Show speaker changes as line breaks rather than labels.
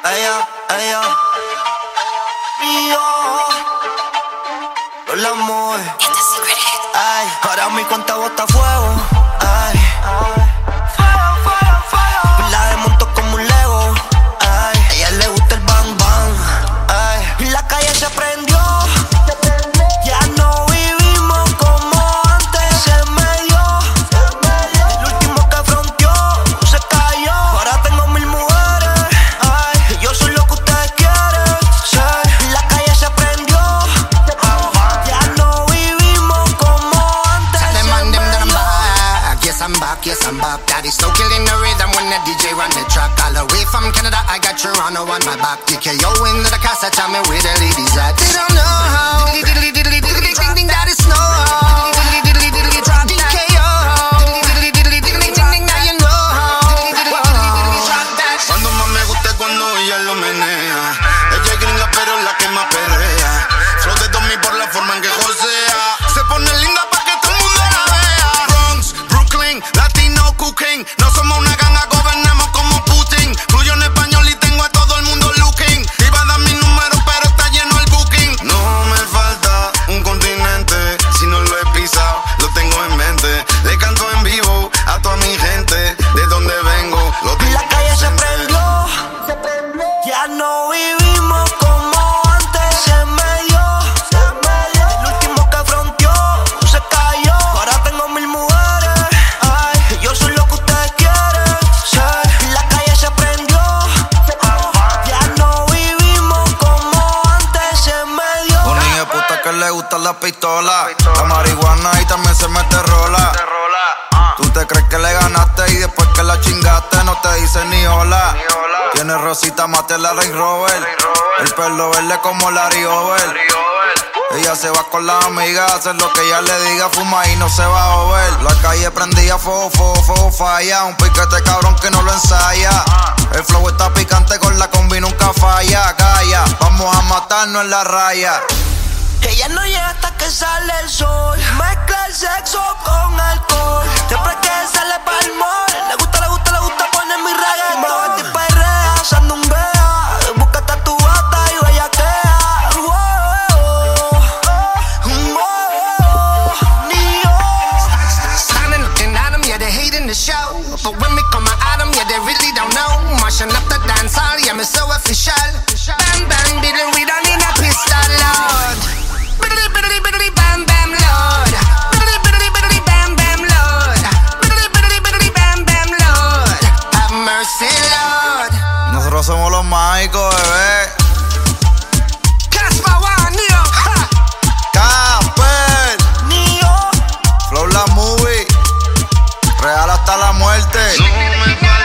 ella, mío, no la mueve. Ay, ahora mi cuenta bota fuego. Ay, la desmonto como un Lego. Ay, a ella le gusta el bang bang. Ay, y la calle se prendió. Ya no vivimos como antes. Se me dio. El último que fronteó se cayó. Ahora tengo 1000 mujeres. Ay, yo soy lo que ustedes quieren. Sí, la calle se prendió. Ya no vivimos como antes.
Tell them on them that I'm back. Yes, I'm back, yes, I'm back. Daddy's still killing the rhythm when the DJ run the track. All the way from Canada, I got Toronto on my back. TKO into the cast, tell me where the ladies at. They don't know how. Think that it's snow. Drop TKO. Now you know how.
Cuando más me gusta es cuando ella lo menea. Ella es gringa pero la que más perrea. Flow de 2000 por la forma en que josea. Se pone linda pa' que todo el mundo la vea. Bronx, Brooklyn, Latino, Cooking. No somos una ganga, gobernamos como Putin. Fluyo en español y tengo a todo el mundo looking. Iba a dar mi número pero está lleno el booking. No me falta un continente. Si no lo he pisado, lo tengo en mente. Le canto en vivo a toda mi gente. De donde vengo, lo
Y la calle se prendió. Ya no vivimos como antes. Se me dio. El último que fronteó se cayó. Ahora tengo 1000 mujeres. Ay, yo soy lo que ustedes quieren. Sí, la calle se prendió. Ya no vivimos como antes. Se me dio.
Un niño de puta que le gusta la pistola, la marihuana y también se mete rola. Tú te crees que le ganaste y después que la chingaste no te dice ni hola. Tiene rosita mate la Range Rover, el pelo verde como Larry Over. Ella se va con las amigas, hacer lo que ella le diga, fuma y no se va a mover. La calle prendía fuego, fuego, fuego, falla. Un piquete cabrón que no lo ensaya. El flow está picante, con la combi nunca falla. Calla, vamos a matarnos en la raya.
Ella no llega hasta que sale el sol. Mezcla el sexo con alcohol. Siempre que sale pa'l mall, le gusta poner mi reggaetón. Mueve ti perrea, sandunguea. Búscate a tu gata y bellaquea.
Standing looking at them, yeah, they hating the show. But when me come at them, yeah, they really don't know. Mashing up the dance hall, yeah, me so official. Bang, bang, biddle, we don't need a pistol, Lord. Biddly, biddly, biddly, bam, bam, Lord. Biddly, biddly, biddly, bam, bam, Lord. Biddly, biddly, biddly, bam, bam, Lord. Have mercy, Lord.
Nosotros somos los mágicos, bebé.
Casper One, Neo, ha.
Casper,
Neo,
Flow la movie, real hasta la muerte.
no me falta